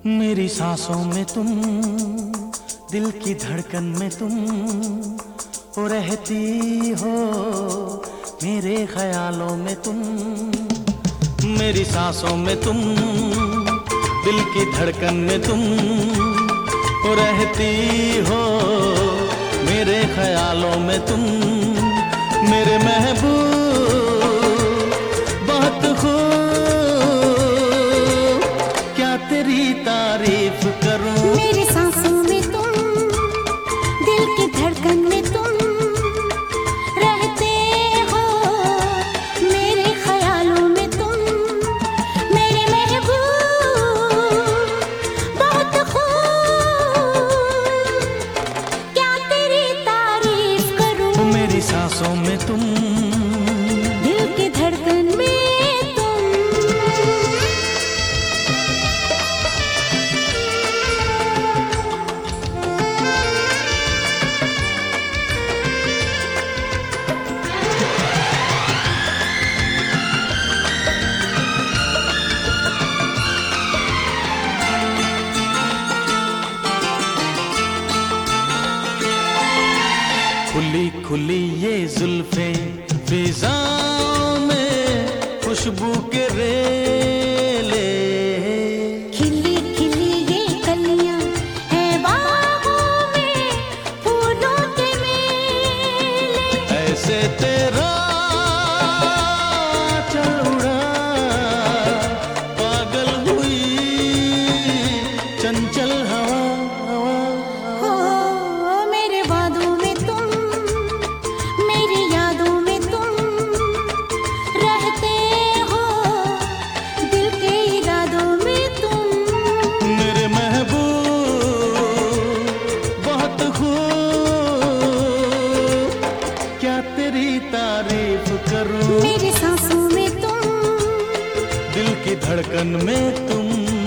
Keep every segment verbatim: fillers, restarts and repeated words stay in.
मेरी सांसों में तुम, दिल की धड़कन में तुम हो रहती हो, मेरे ख्यालों में तुम। मेरी सांसों में तुम, दिल की धड़कन में तुम हो रहती हो, मेरे ख्यालों में तुम। मेरे महबूब बहुत खूब, क्या तेरी तारीफ करूं। मेरी सांसों में तुम, दिल की धड़कन में तुम रहते हो, मेरे ख्यालों में तुम। मेरे महबूब बहुत खूब, क्या तेरी तारीफ करूं। मेरी सांसों में तुम, दिल की धड़कन में खुली खुली ये जुल्फे फिजाओं में खुशबू के रेले। खिली खिली ये कलियां है बागों में फूलों के मेले। ऐसे तेरा चल उड़ा, पागल हुई चंचल हवा हवा। हो मेरे वादों में तुम, मेरी यादों में तुम रहते हो, दिल के इरादों में तुम। मेरे महबूब बहुत खूब, क्या तेरी तारीफ करूं। मेरी सांसों में तुम, दिल की धड़कन में तुम।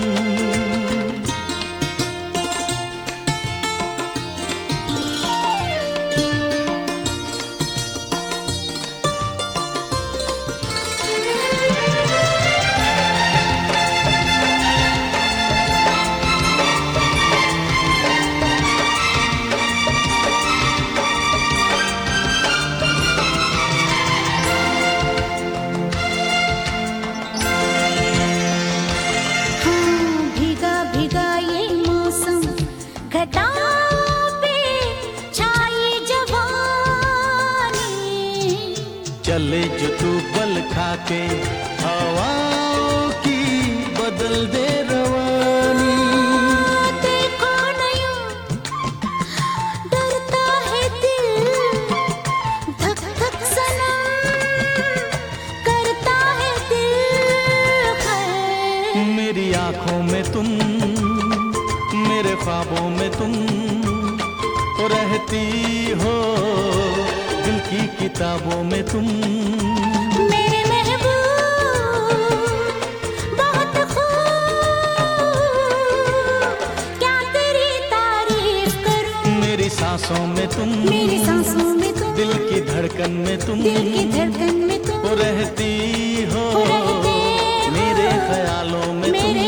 घटाओं पे छाई जवानी, चले जो तू बल खाके हवाओं की बदल दे रवानी। देखो नया डरता है दिल, धक धक सनम करता है दिल खैर। मेरी आंखों में तुम, मेरे ख्वाबों में तुम हो रहती हो, दिल की किताबों में तुम। मेरे महबूब बहुत खूब, क्या तेरी तारीफ करूं। मेरी सांसों में तुम, मेरी सांसों में तुम, दिल की धड़कन में तुम, दिल की धड़कन में तुम हो रहती हो, हो रहते हो, मेरे ख्यालों में तुम।